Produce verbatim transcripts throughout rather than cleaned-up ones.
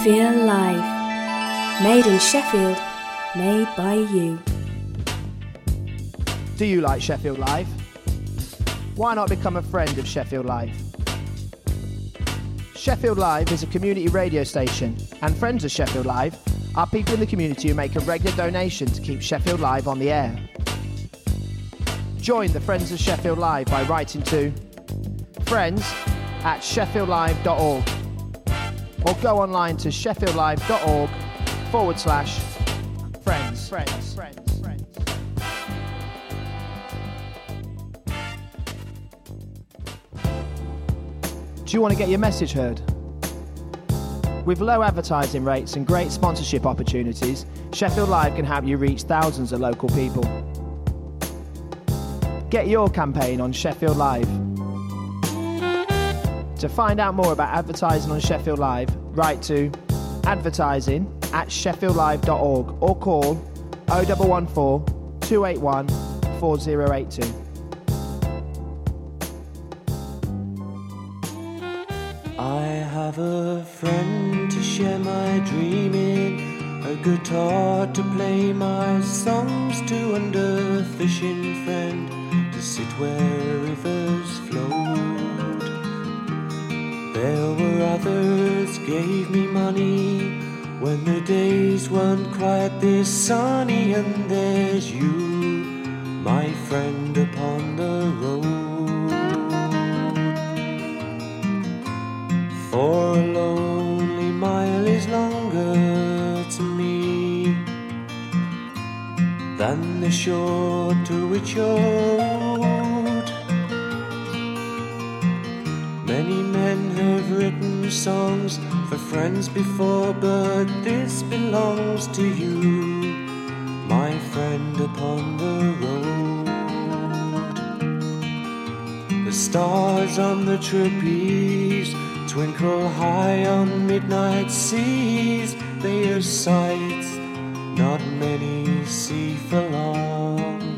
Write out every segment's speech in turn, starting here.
Feel Live. Made in Sheffield, made by you. Do you like Sheffield Live? Why not become a friend of Sheffield Live? Sheffield Live is a community radio station, and friends of Sheffield Live are people in the community who make a regular donation to keep Sheffield Live on the air. Join the Friends of Sheffield Live by writing to friends at sheffield live dot org or go online to sheffieldlive.org forward slash friends. Friends. Friends. Friends. Do you want to get your message heard? With low advertising rates and great sponsorship opportunities, Sheffield Live can help you reach thousands of local people. Get your campaign on Sheffield Live. To find out more about advertising on Sheffield Live, write to advertising at sheffield live dot org or call oh one one four, two eight one, four oh eight two. I have a friend to share my dream in, a guitar to play my songs to, and a fishing friend to sit where rivers flow. There were others gave me money when the days weren't quite this sunny, and there's you, my friend upon the road. For a lonely mile is longer to me than the shore to which you're owed. Many men have written songs for friends before, but this belongs to you, my friend upon the road. The stars on the trapeze twinkle high on midnight seas. They are sights not many see for long.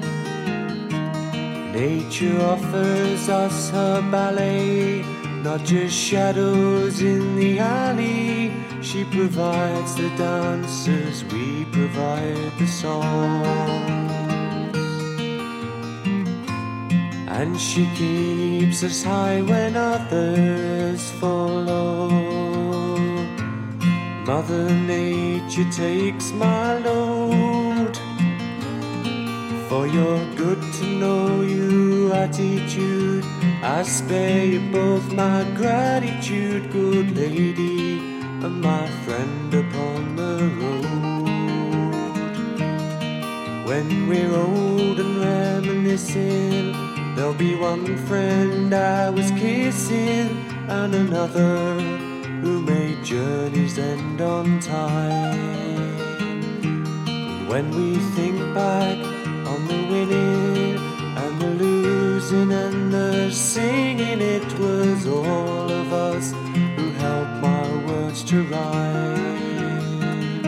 Nature offers us her ballet, not just shadows in the alley. She provides the dancers, we provide the songs. And she keeps us high when others fall low. Mother Nature takes my load. For your good to know you attitude, I spare you both my gratitude, good lady, and my friend upon the road. When we're old and reminiscing, there'll be one friend I was kissing, and another who made journeys end on time. And when we think back on the winning and the losing and the singing, it was all of us who helped my words to rhyme.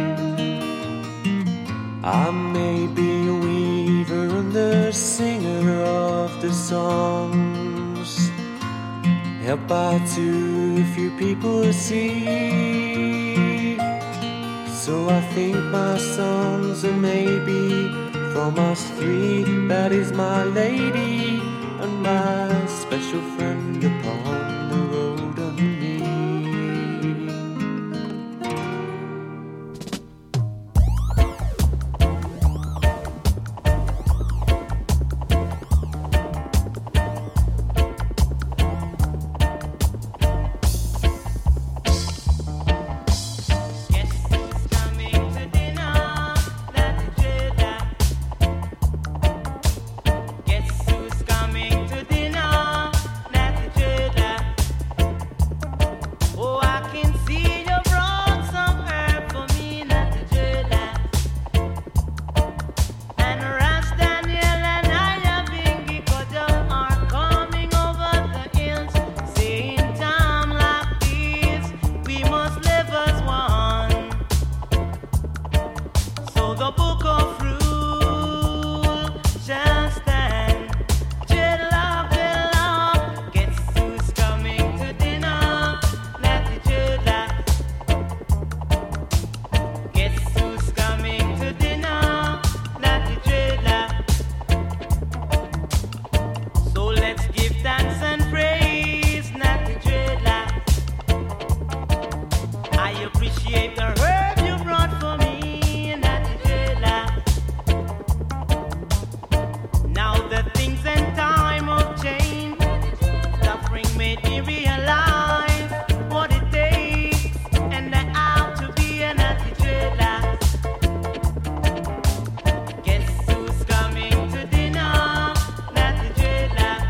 I may be a weaver and the singer of the songs, helped by too few people see. So I think my songs are maybe from us three. That is my lady and my special friend upon the road of me. Guess who's coming to dinner? Natty Dreadlock. appreciate the herb you brought for me, Natty Dreadlock. Now the things and time of change, suffering made me realize what it takes, and that how to be a Natty Dreadlock. Guess who's coming to dinner? Natty Dreadlock.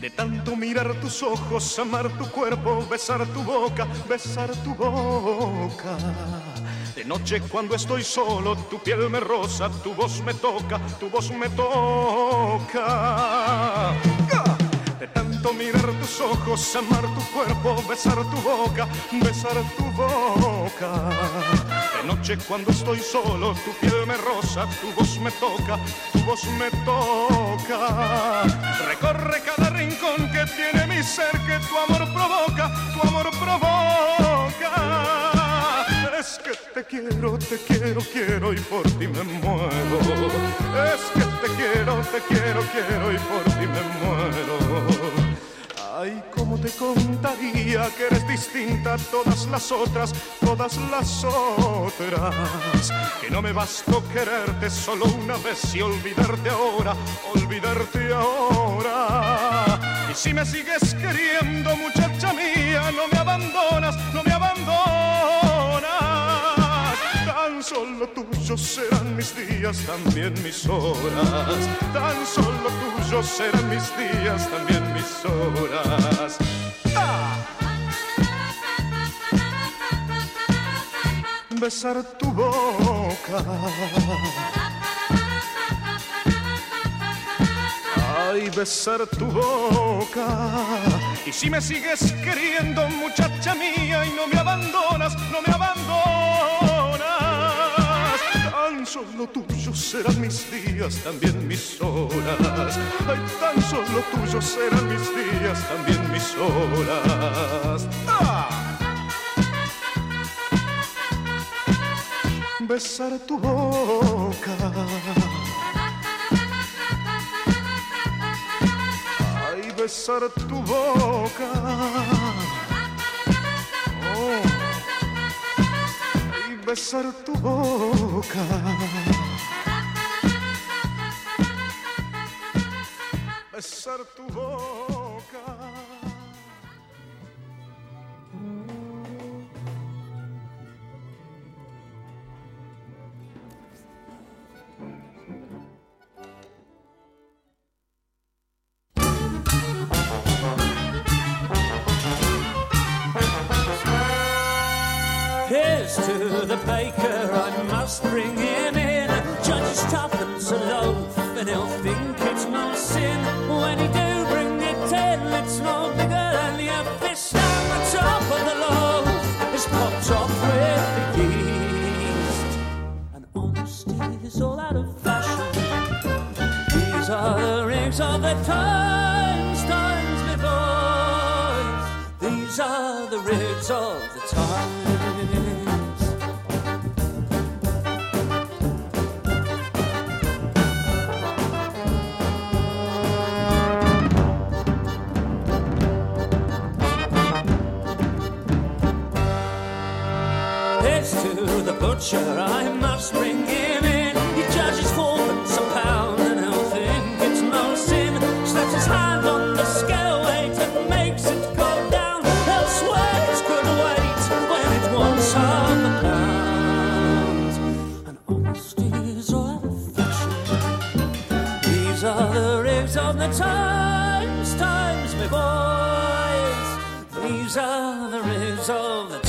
De tanto mirar tus ojos, amar tu cuerpo, besar tu boca, besar tu boca. De noche cuando estoy solo, tu piel me roza, tu voz me toca, tu voz me toca. De tanto mirar tus ojos, amar tu cuerpo, besar tu boca, besar tu boca. De noche cuando estoy solo, tu piel me roza, tu voz me toca, tu voz me toca. Recorre cada rincón que tiene mi ser, que tu amor provoca, tu amor provoca. Es que te quiero, te quiero, quiero y por ti me muero. Es que te quiero, te quiero, quiero y por ti me muero. Ay, cómo te contaría que eres distinta a todas las otras, todas las otras. Que no me bastó quererte solo una vez y olvidarte ahora, olvidarte ahora. Y si me sigues queriendo, muchacha mía, no me abandonas, no me abandonas. Tan solo tuyos serán mis días, también mis horas. Tan solo tuyos serán mis días, también mis horas. ¡Ah! Besar tu boca. Ay, besar tu boca. Y si me sigues queriendo, muchacha mía, y no me abandonas, no me abandonas. Tan solo tuyos serán mis días, también mis horas. Ay, tan solo tuyos serán mis días, también mis horas. ¡Ah! Besar tu boca. Ay, besar tu boca. Oh. Ay, besar tu boca. Besar tu boca. Here's to the baker, I must bring him in. Judge's tuppence a loaf, and he'll think it's no sin. When he do bring it in, it's no bigger than your fist. And the top of the loaf is popped off with the yeast. And honesty is all out of fashion. These are the rigs of the times, times before. These are the rigs of the times. The butcher, I must bring him in. He judges fourpence a pound, and he'll think it's no sin. Slaps his hand on the scale weight and makes it go down. He'll swear it's good weight when it wants half a pound. And honesty is all out of fashion. These are the rigs of the times, times, me boys. These are the rigs of the times.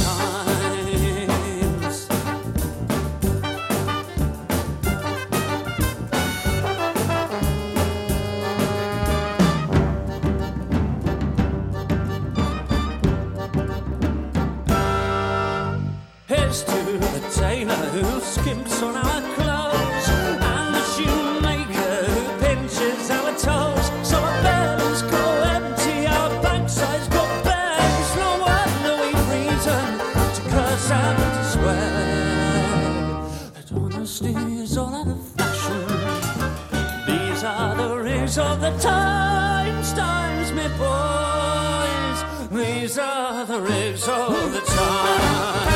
Who skimps on our clothes, and the shoemaker who pinches our toes. So our bellies go empty, our backsides go bare. It's no wonder we've reason to curse and to swear. That honesty is all out of fashion. These are the rigs of the times, times, me boys. These are the rigs of the times.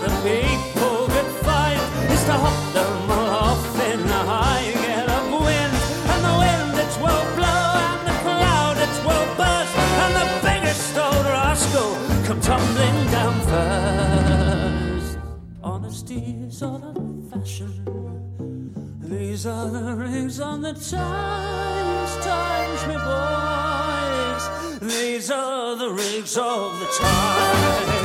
the people could find is to hop them off in a high gale of wind. And the wind it will blow, and the cloud it will burst, and the biggest old rascal come tumbling down first. Honesty is all the fashion. These are the rings on the times, times, me boys. These are the rings of the times.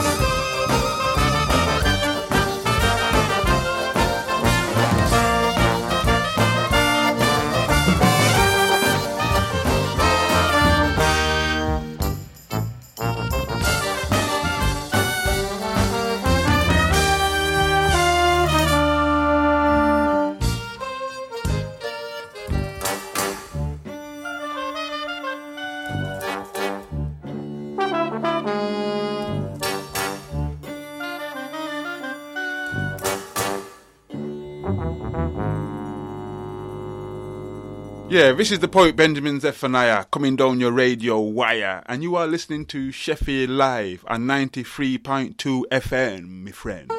Yeah, this is the poet Benjamin Zephaniah coming down your radio wire, and you are listening to Sheffield Live on ninety-three point two F M, my friend.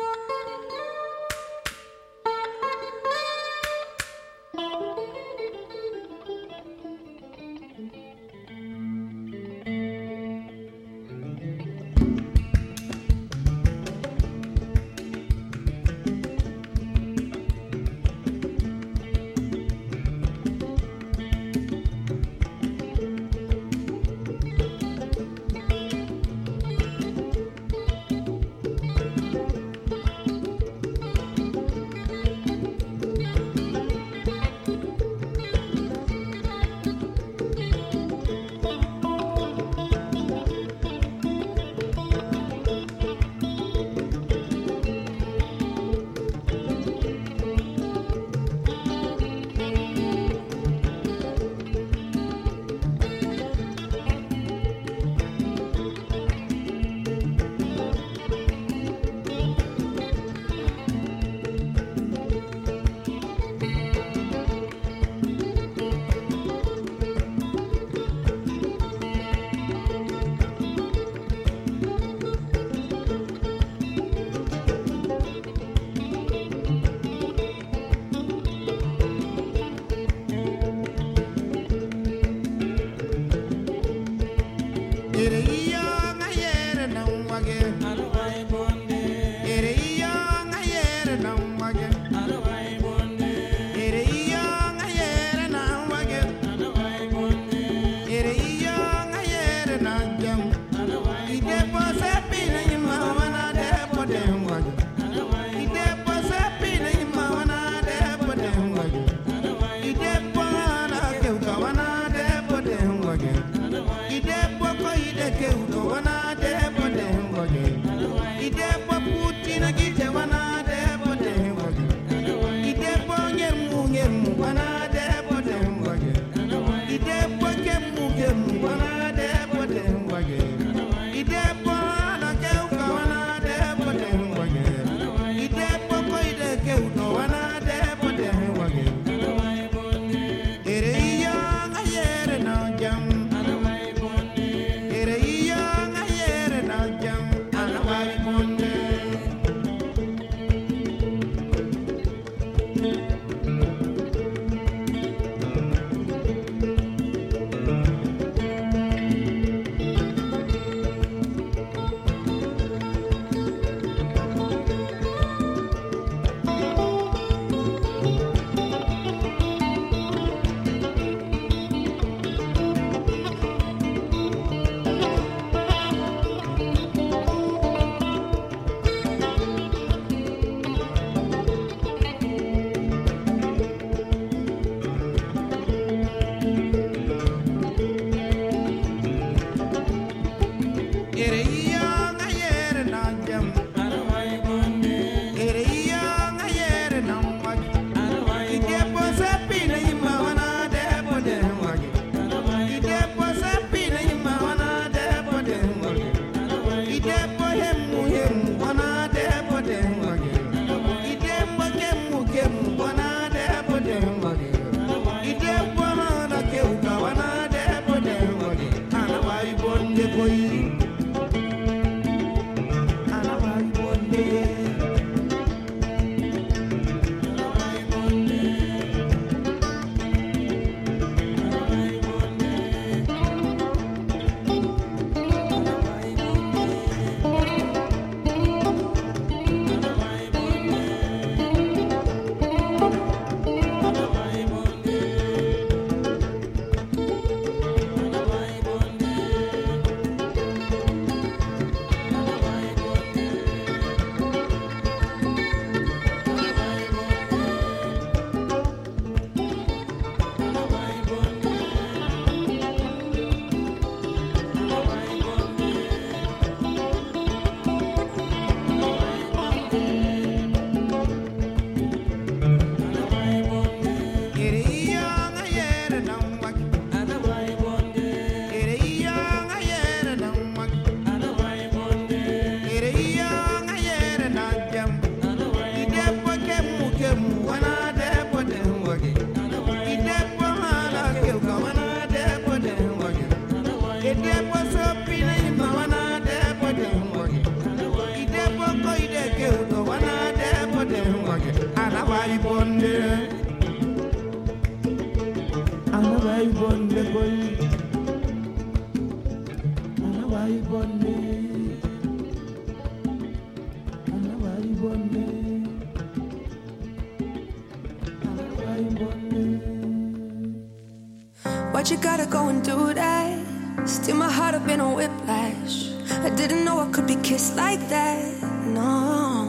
Why'd you gotta go and do that? Steal my heart up in a whiplash. I didn't know I could be kissed like that, no.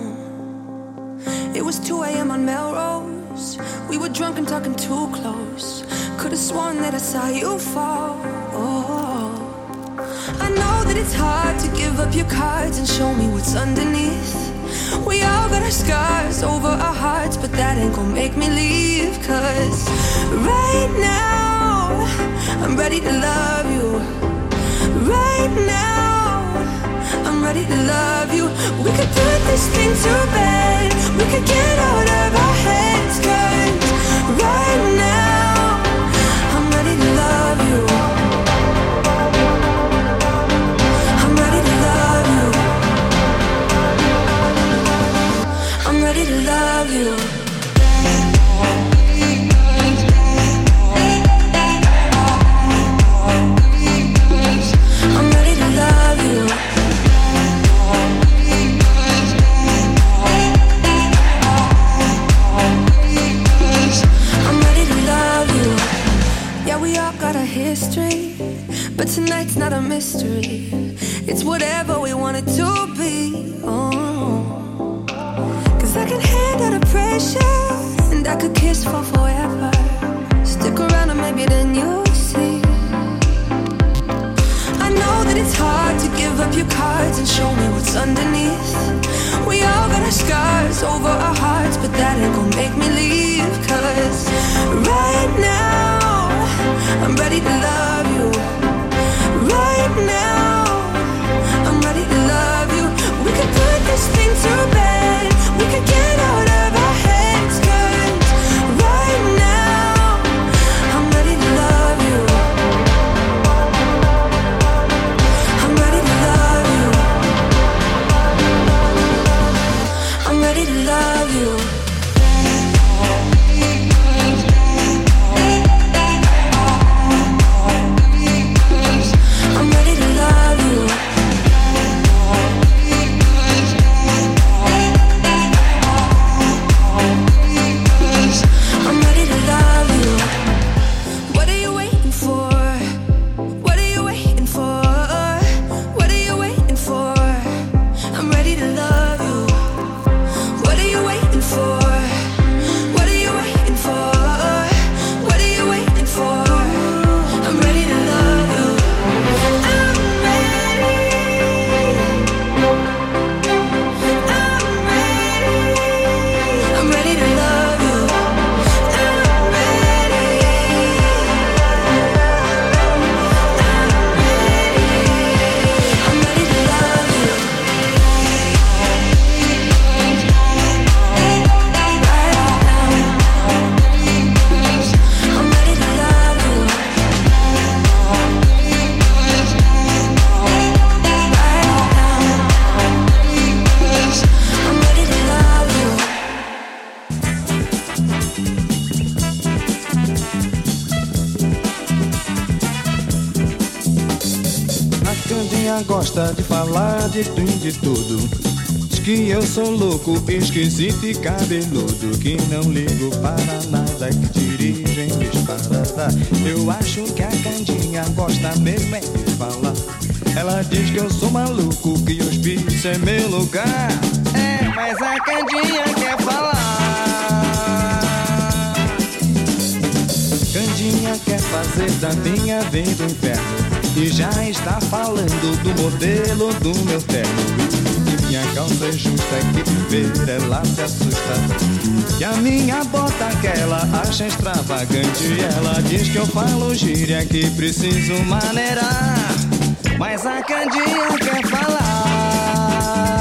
It was two a.m. on Melrose. We were drunk and talking too close. Could've sworn that I saw you fall, oh. I know that it's hard to give up your cards and show me what's underneath. We all got our scars over our hearts, but that ain't gon' make me leave. Cause right now I'm ready to love you. Right now I'm ready to love you. We could put this thing to bed. We could get out of our heads. Cause right now I'm ready to love you. I'm ready to love you. I'm ready to love you. History, but tonight's not a mystery. It's whatever we want it to be. Oh, cause I can handle the pressure, and I could kiss for forever. Stick around and maybe then you'll see. I know that it's hard to give up your cards and show me what's underneath. We all got our scars over our hearts, but that ain't gon' make me leave. Cause right now I'm ready to love you. Right now I'm ready to love you. We could put this thing to bed. We could get out of our heads. Cause right now I'm ready to love you. I'm ready to love you. I'm ready to love you. Candinha gosta de falar de tudo e de tudo. Diz que eu sou louco, esquisito e cabeludo, que não ligo para nada, que dirijo em disparada. Eu acho que a Candinha gosta mesmo é de falar. Ela diz que eu sou maluco, que hospício é meu lugar. É, mas a Candinha quer falar. Candinha quer fazer da minha vida o inferno e já está falando do modelo do meu terno. E minha calça é justa, que viver ela se assusta. E a minha bota que ela acha extravagante. Ela diz que eu falo gíria, que preciso maneirar. Mas a Candinha quer falar.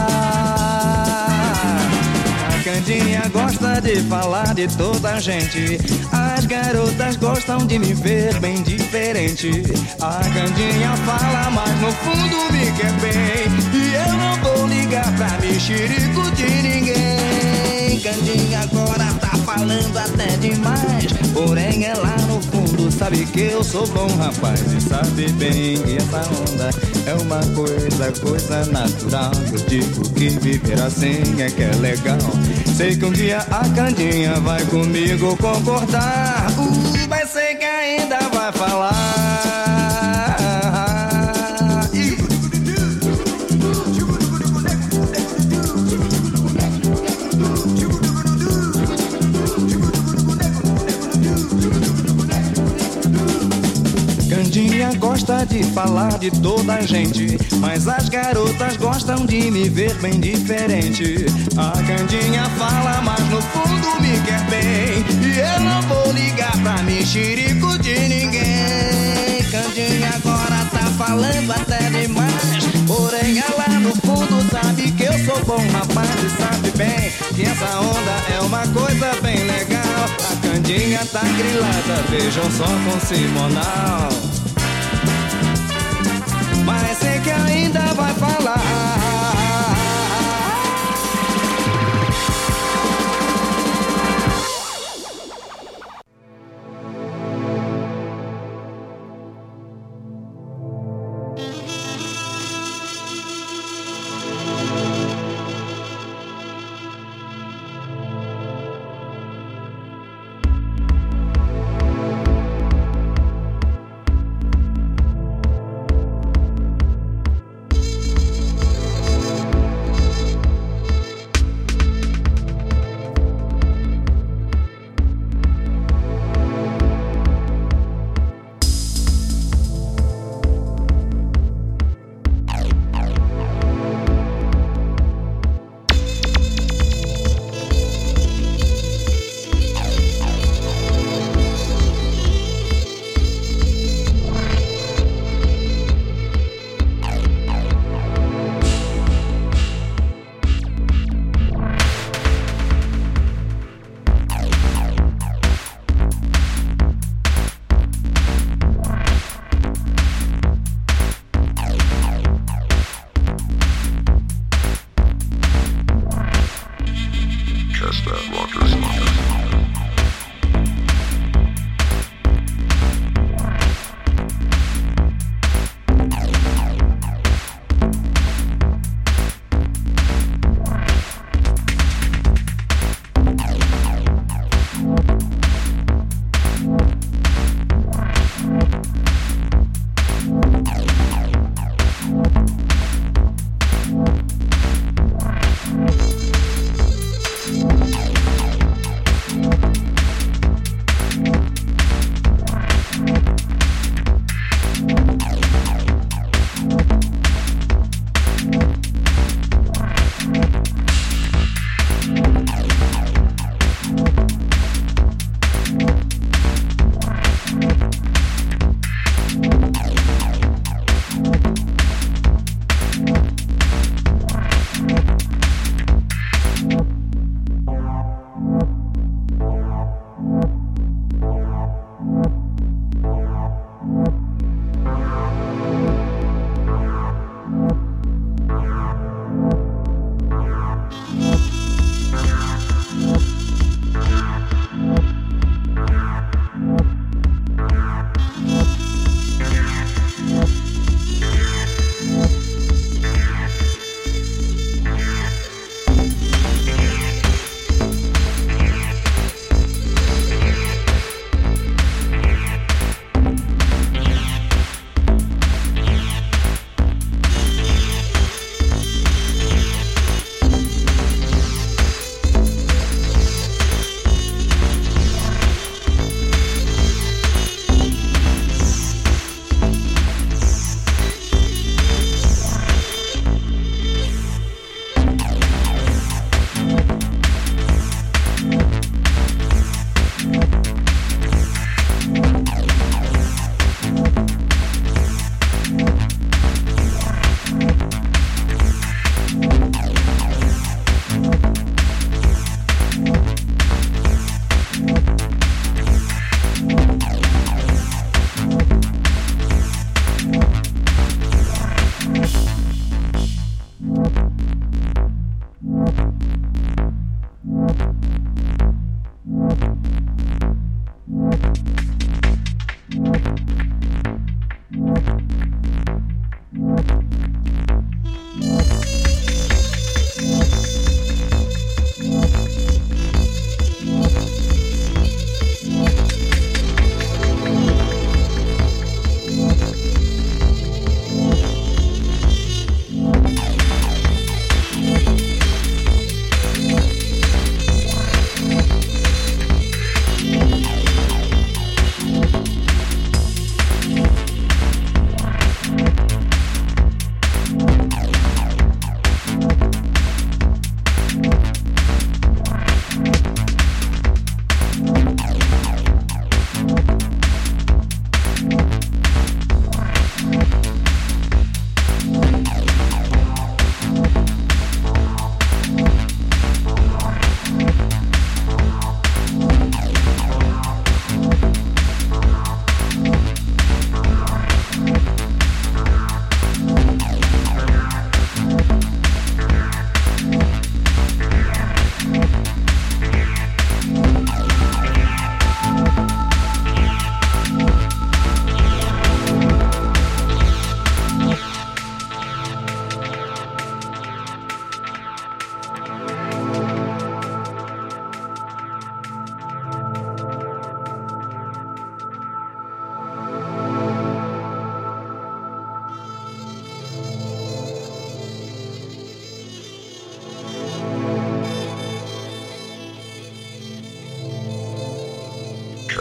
A Candinha gosta de falar de toda a gente. As garotas gostam de me ver bem diferente. A Candinha fala, mas no fundo me quer bem. E eu não vou ligar pra mexerico de ninguém. Candinha agora tá falando até demais. Porém ela no fundo sabe que eu sou bom rapaz. E sabe bem que essa onda é uma coisa, coisa natural. Eu digo que viver assim é que é legal. Sei que um dia a Candinha vai comigo concordar. Uh, vai ser que ainda vai falar. Candinha gosta de falar de toda a gente, mas as garotas gostam de me ver bem diferente. A Candinha fala, mas no fundo me quer bem. E eu não vou ligar pra mexerico de ninguém. Candinha agora tá falando até demais. Porém ela no fundo sabe que eu sou bom rapaz. E sabe bem que essa onda é uma coisa bem legal. A Candinha tá grilada, vejam só com Simonal. Mas sei que ainda vai falar.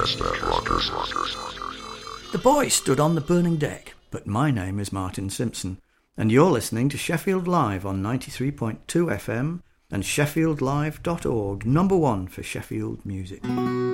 The boy stood on the burning deck, but my name is Martin Simpson, and you're listening to Sheffield Live on ninety-three point two F M and sheffield live dot org, number one for Sheffield music.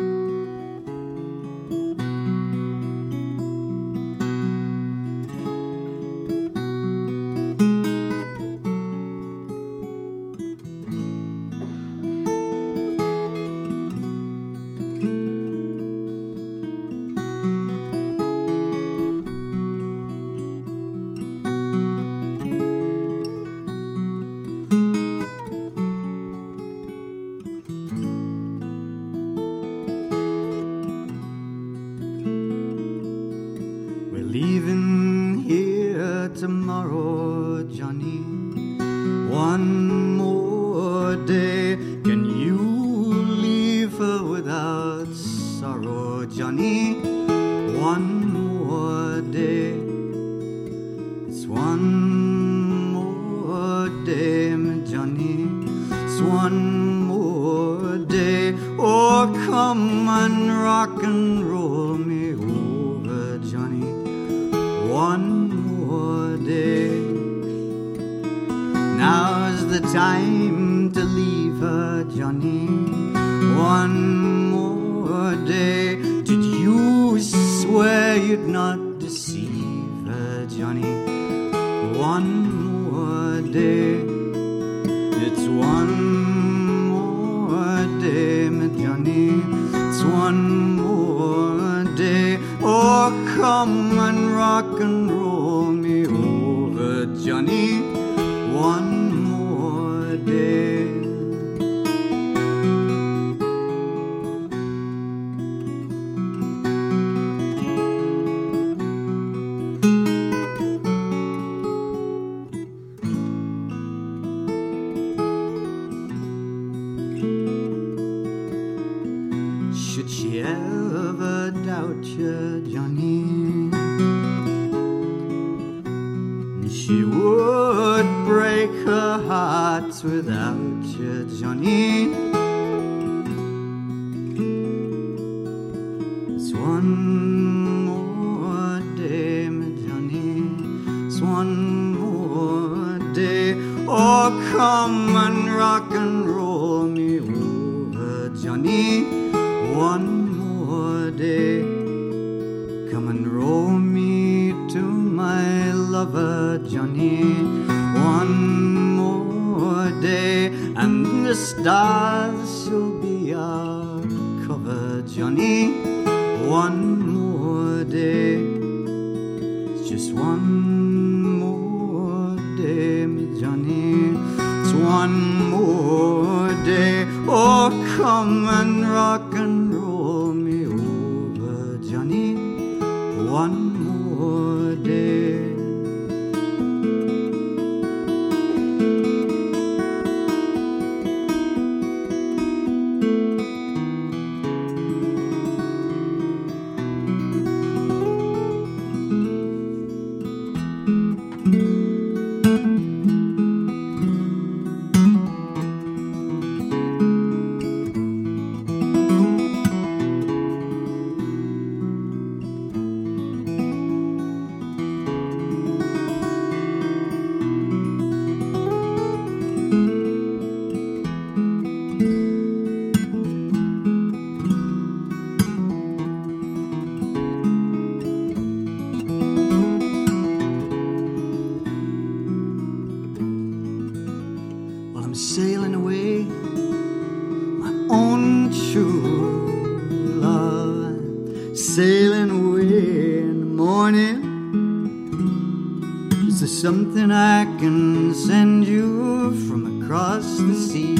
Something I can send you from across the sea,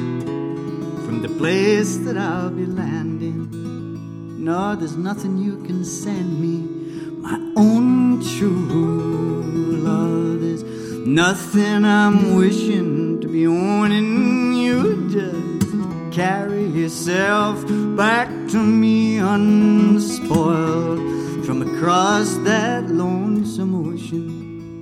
from the place that I'll be landing. No, there's nothing you can send me, my own true love. There's nothing I'm wishing to be owning. You just carry yourself back to me unspoiled from across that lonesome ocean.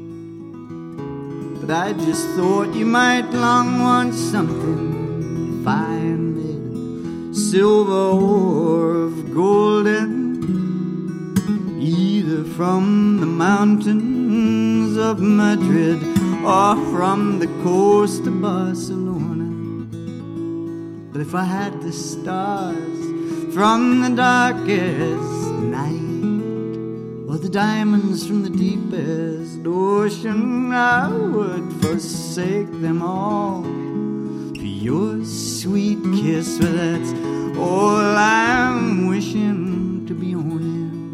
But I just thought you might long want something fine, silver or of gold from the mountains of Madrid or from the coast of Barcelona. But if I had the stars from the darkest night or the diamonds from the deepest ocean, I would forsake them all for your sweet kiss. For that's all I'm wishing to be on.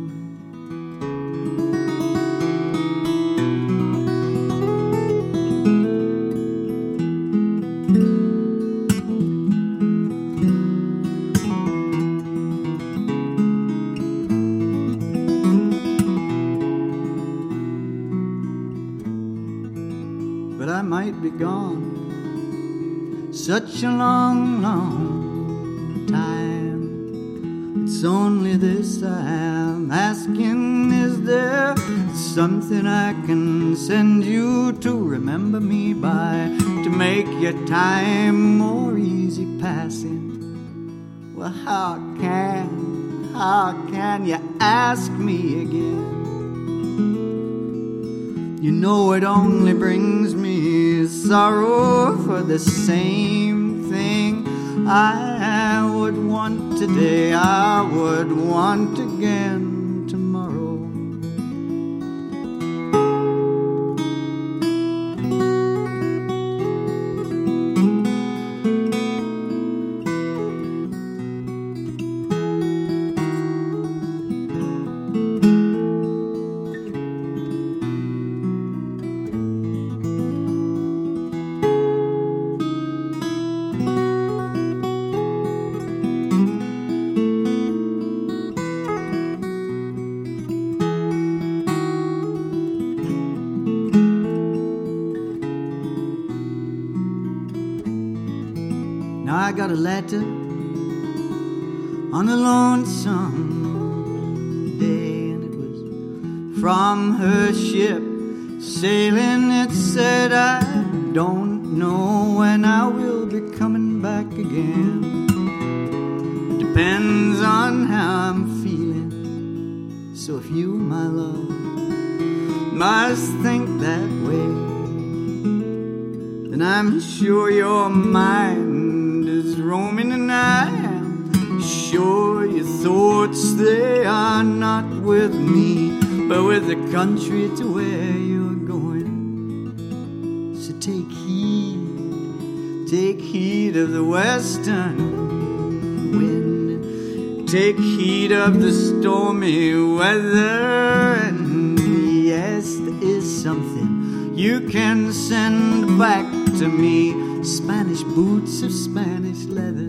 Be gone such a long, long time. It's only this I'm asking, is there something I can send you to remember me by, to make your time more easy passing? Well, how can, how can you ask me again? You know it only brings me sorrow for the same thing I would want today, I would want again tomorrow. I got a letter on a lonesome day, and it was from her ship sailing. It said, I don't know when I will be coming back again. It depends on how I'm feeling. So if you, my love, must think that way, then I'm sure your mind is roaming, and I am sure your thoughts, they are not with me, but with the country to where you're going. So take heed, take heed of the western wind, take heed of the stormy weather, and yes, there is something you can send back to me, Spanish boots of Spanish leather.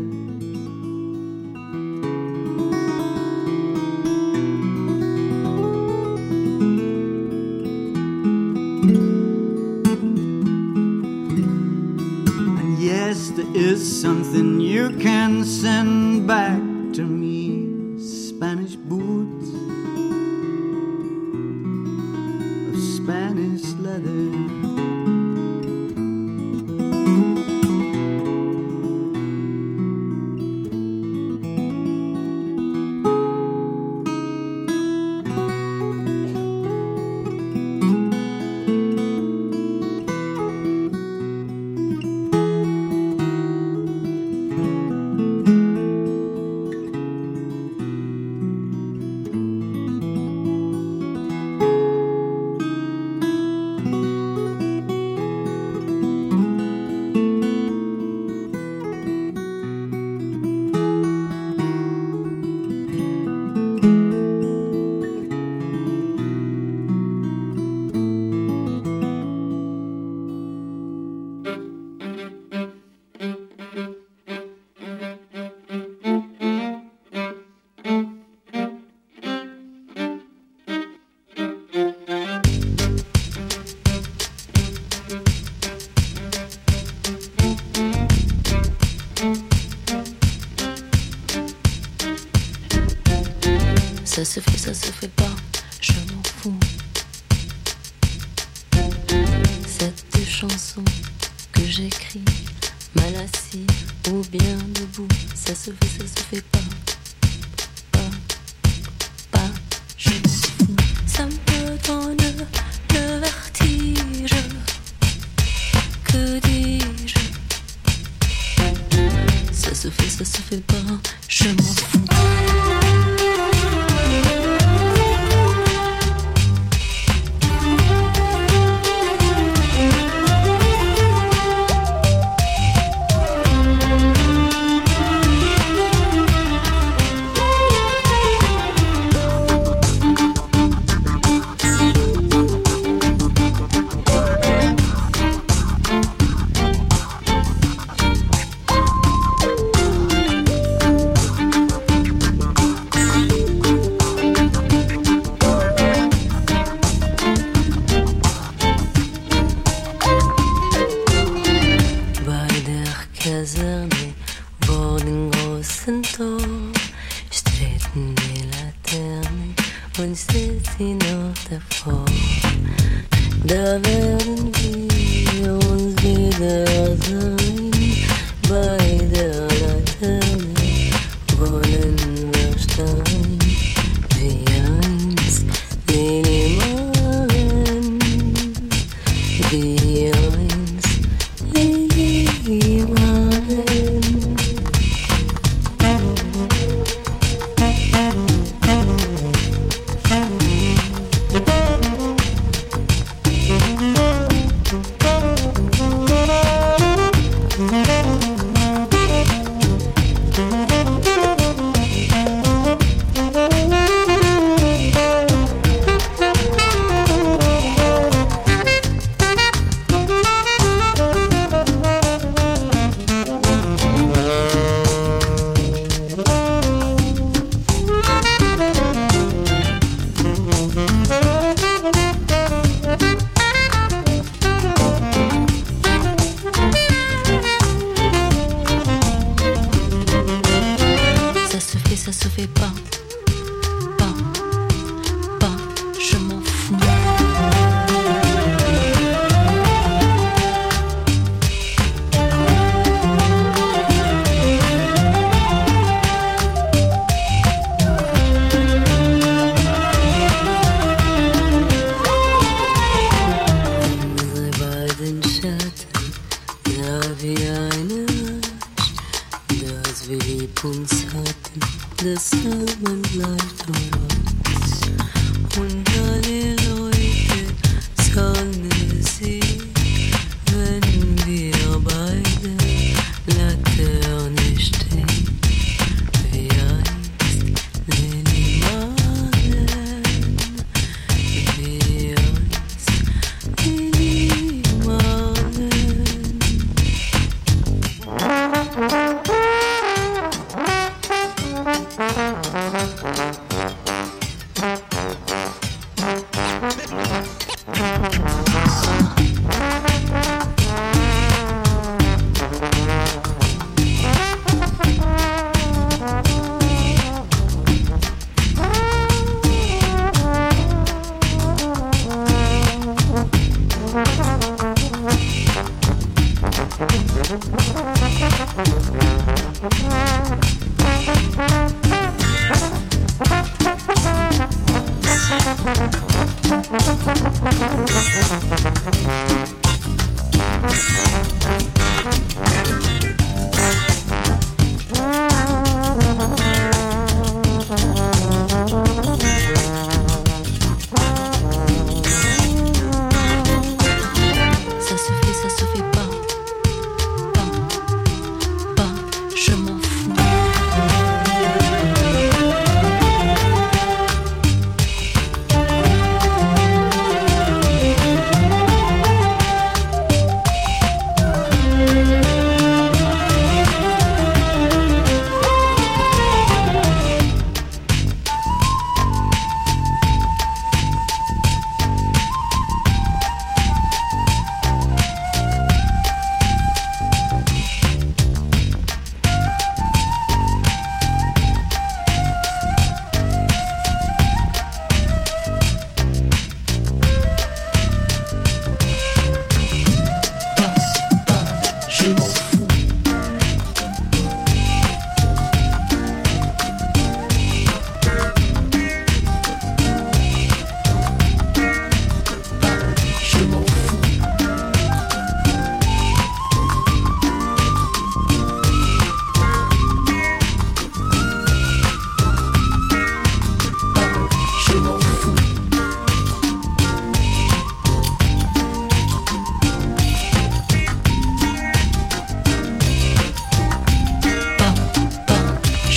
And yes, there is something you can send back to me, Spanish boots of Spanish leather. Ça se fait, ça se fait pas, je m'en fous. Cette chanson que j'écris, mal assis ou bien debout, ça se fait, ça se fait pas, pas, pas, je m'en fous. Ça me se fait, ça se fait pas, je m'en fous. Thank you.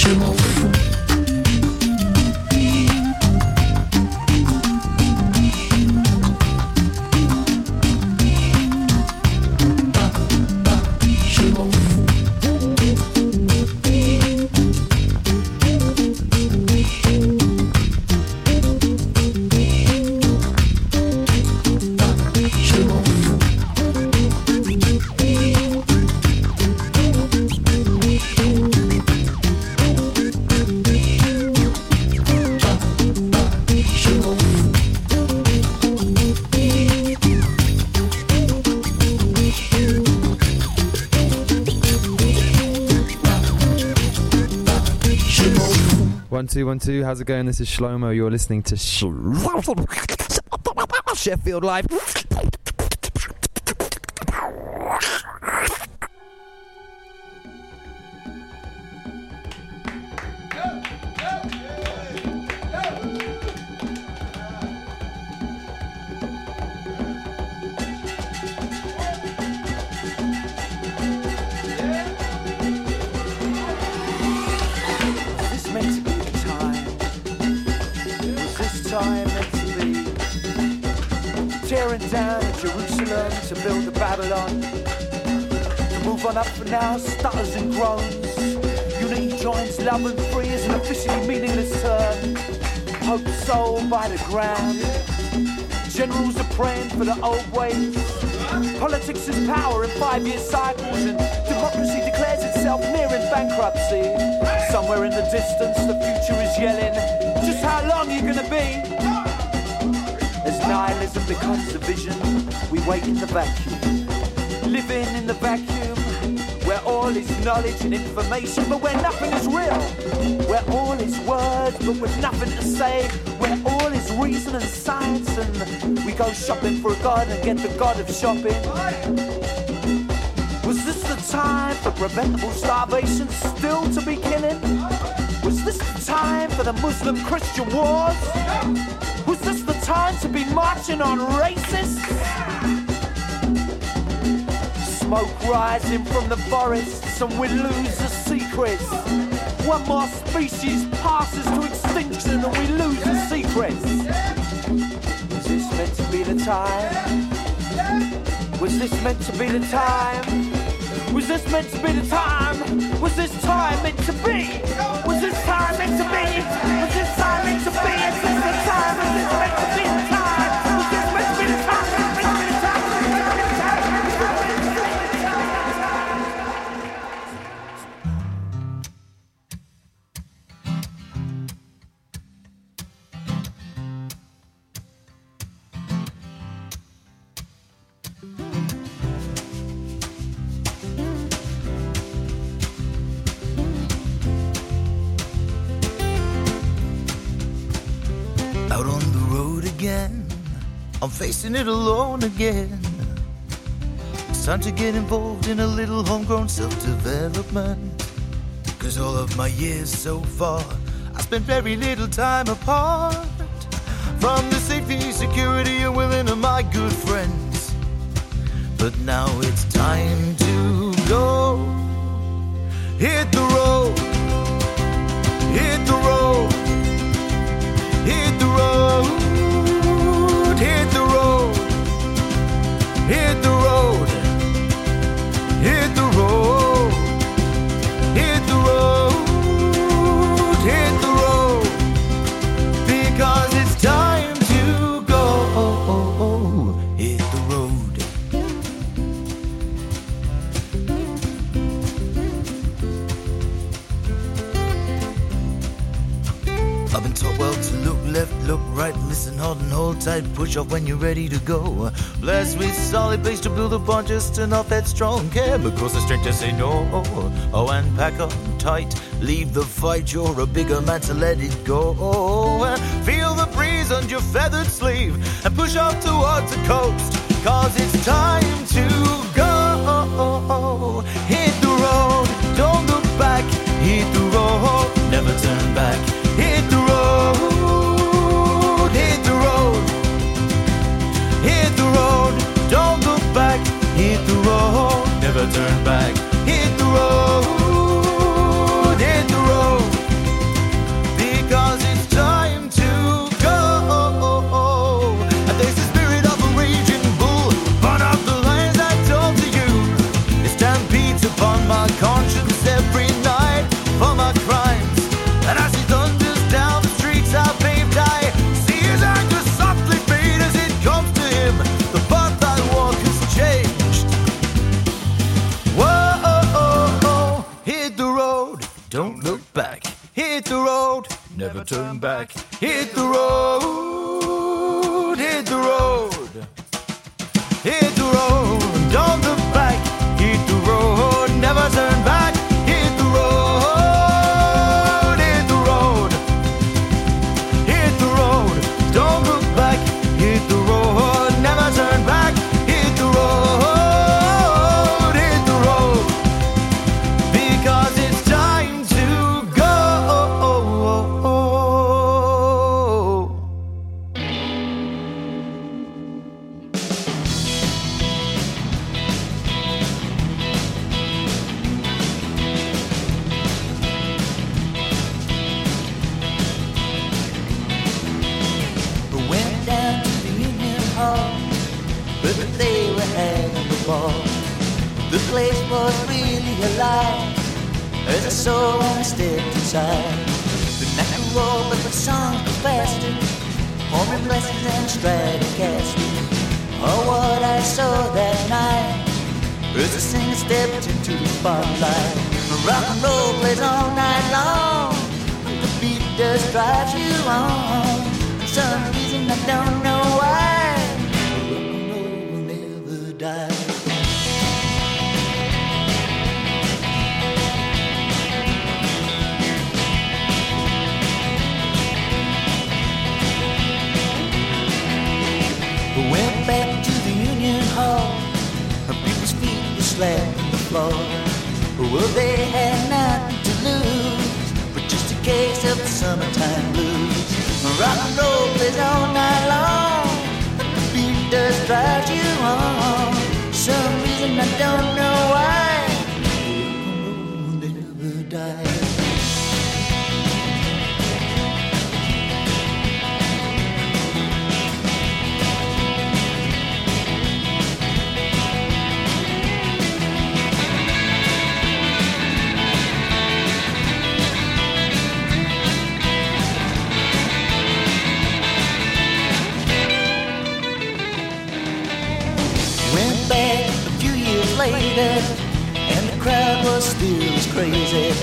je m'en fous. One two one two. How's it going? This is Shlomo. You're listening to Sh- Sheffield Live. Down in Jerusalem to build a Babylon. To move on up for now, stutters and groans. Unity joins love and free is an officially meaningless term. Hope sold by the ground. Generals are praying for the old ways. Politics is power in five-year cycles, and democracy declares itself nearing bankruptcy. Somewhere in the distance, the future is yelling, just how long are you gonna be? As nihilism becomes a vision, we wait in the vacuum. Living in the vacuum, where all is knowledge and information, but where nothing is real. Where all is words, but with nothing to say. Where all is reason and science, and we go shopping for a god and get the god of shopping. Was this the time for preventable starvation still to be killing? Was this the time for the Muslim-Christian wars? Was this the time to be marching on racists? Smoke rising from the forests and we lose the secrets. One more species passes to extinction and we lose the secrets. Was this meant to be the time? Was this meant to be the time? Was this meant to be the time? Was this time meant to be? Was this time meant to be? Was this time meant to be? Is this the time? Was this meant to be the time? Was this meant to be the time? Was this meant to be the time? Was this meant to be the time? Out on the road again, I'm facing it alone again. It's time to get involved in a little homegrown self-development. Cause all of my years so far, I spent very little time apart from the safety, security, and willing of my good friends. But now it's time to go. Hit the road, hit the road, hit the road, hit the road, hit the road, hit the road, hit the road, hit the road, because it's time to go. Hit the road. I've been taught well to look left, look right, listen hard and hold tight, push off when you're ready to go. Blessed with solid base to build upon, just enough headstrong chemicals, the strength to say no. Oh, and pack up tight, leave the fight, you're a bigger man to let it go. Feel the breeze on your feathered sleeve and push off towards the coast, cause it's time to go. Hit the road, don't look back, hit the road, never turn back. Hit the road, hit the road, hit the road, don't look back. Hit the road, never turn back. Hit the road, hit the road. Hit the road, don't look back. Hit the road, never turn back. Hit the road, hit the road. Hit the road, don't look back. Hit the road, never turn back. Hit the road, hit the road. Hit the road, don't look back. Hit the road, never turn back. Hit the road, hit the road. Because it's time to go. Went down to the Union Hall, but they were having the ball. The place was really alive as I saw when I stepped inside. The night could roll, but the song was faster. Homely blessings and Stratocaster. Oh, what I saw that night as the singer stepped into the spotlight. Rock and roll plays all night long. The beat just drives you on. For some reason I don't know why. Rock and roll will never die. Went back to the Union Hall. People's feet were slapping the floor. Well, they had nothing to lose, but just a case of the summertime blues. Rock and roll plays all night long. The beat does drive you on. Some reason I don't know why. Rock and roll never die. Went back a few years later, and the crowd was still as crazy.